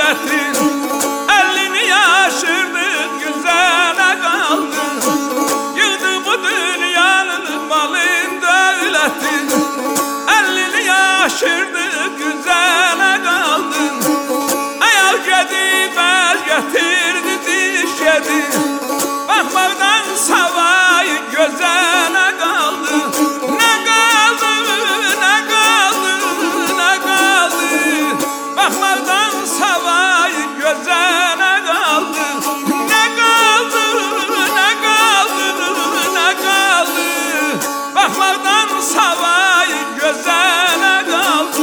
devletin 50'ni yaşırdı güzele kaldı. Yığdı bu dünyanın malın devletin 50'ni yaşırdı güzele kaldı. Ayal gedib el getirdi diş yedi. Bakmaktan savayı gözele kaldı. Ne kaldı, ne kaldı, ne kaldı. Bakmaktan savayı gözele kaldı. Ne kaldı, ne kaldı, ne kaldı. Bakmaktan savayı gözele kaldı.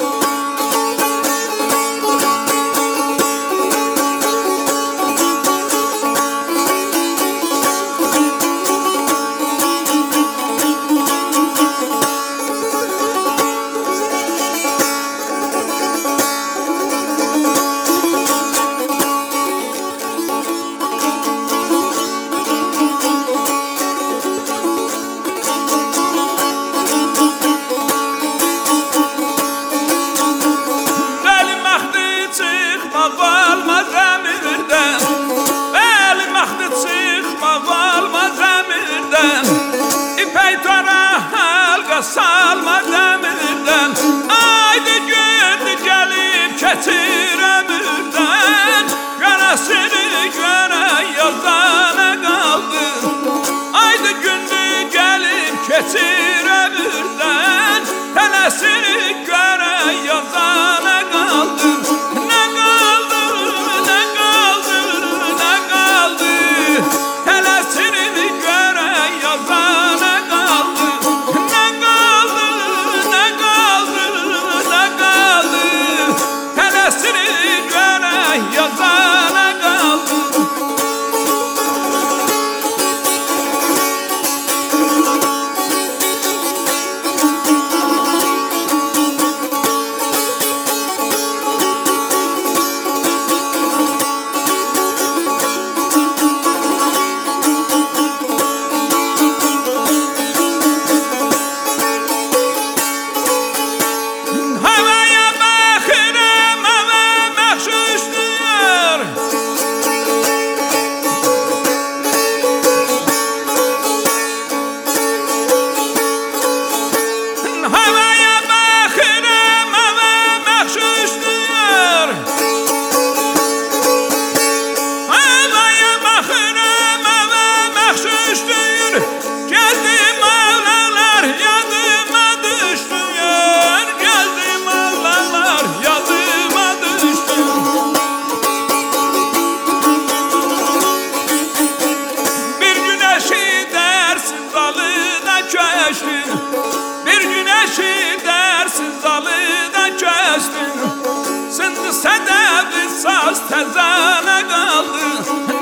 Valmaz emirden, benim ahdı çıkma valmaz emirden. İpek tora halqa salma demirden. Aydı gündü gelip keçir ömürden. Göresini gören yazana kaldı. Aydı gündü gelip keçir ömürden. Telesini gören yazana kaldı. Yazana kaldı. Havaya bakırım, hava mahşuştur. Havaya bakırım, hava mahşuştur. Havaya bakırım, hava mahşuştur. Geldim ağlalar, yadıma düştüyor. Geldim ağlalar, yadıma düştü. Bir güneşi dersiz dalıda köştü. Bir güneşi dersiz dalıda köştü. Sındı sedebi saz tezene kaldı.